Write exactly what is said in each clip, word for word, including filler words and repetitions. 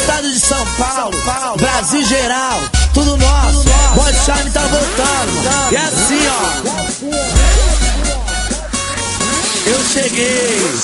estado de São Paulo, Brasil geral, tudo nosso. Boy Charme tá voltando. E assim, ó, eu cheguei.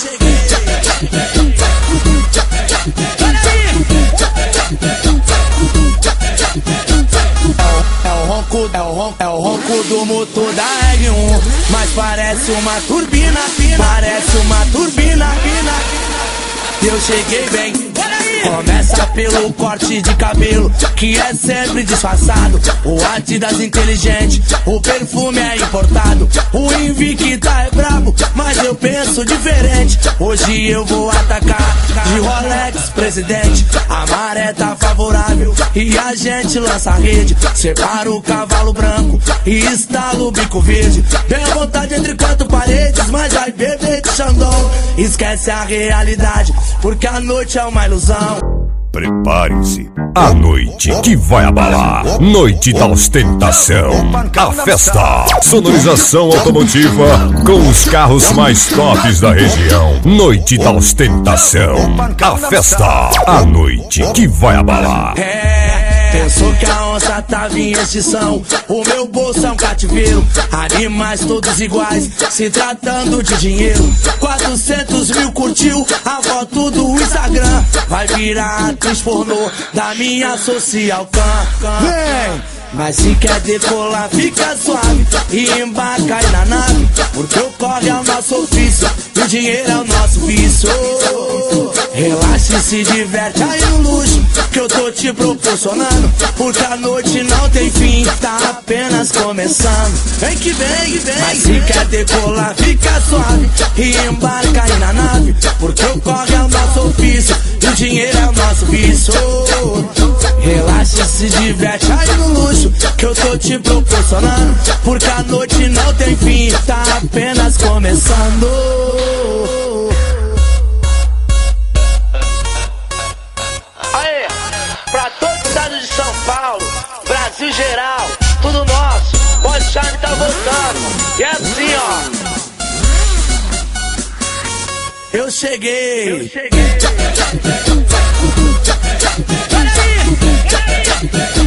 É o ronco, é o ronco, é o ronco do motor da R um, mas parece uma turbina, parece uma turbina. Eu cheguei bem. Começa pelo corte de cabelo, que é sempre disfarçado. O Adidas inteligente, o perfume é importado. O Invicta é brabo, mas eu penso diferente. Hoje eu vou atacar de Rolex, presidente. A maré tá favorável e a gente lança a rede. Separa o cavalo branco e estala o bico verde. Tem a vontade entre quatro paredes, mas vai beber de Xandão. Esquece a realidade, porque a noite é uma ilusão. Prepare-se, a noite que vai abalar. Noite da ostentação, a festa. Sonorização automotiva com os carros mais tops da região. Noite da ostentação, a festa. A noite que vai abalar. Pensou que a onça tava em extinção. O meu bolso é um cativeiro. Animais todos iguais, se tratando de dinheiro. Quatrocentos mil curtiu a foto do Instagram. Vai virar atriz pornô da minha social cam. Vem! Mas se quer decolar, fica suave e embarca aí na nave, porque o corre é o nosso ofício e o dinheiro é o nosso vício. Relaxa e se diverte aí no luxo que eu tô te proporcionando, porque a noite não tem fim, tá apenas começando. Vem que vem, que vem. Mas se quer decolar, fica suave e embarca aí na nave, porque o corre é o nosso ofício e o dinheiro é o nosso vício. Relaxa e se diverte aí no luxo que eu tô te proporcionando, porque a noite não tem fim, tá apenas começando. Aê, pra todo o estado de São Paulo, Brasil geral, tudo nosso. Boy Charme tá voltando. E assim, ó, eu cheguei. Eu cheguei. Peraí, peraí.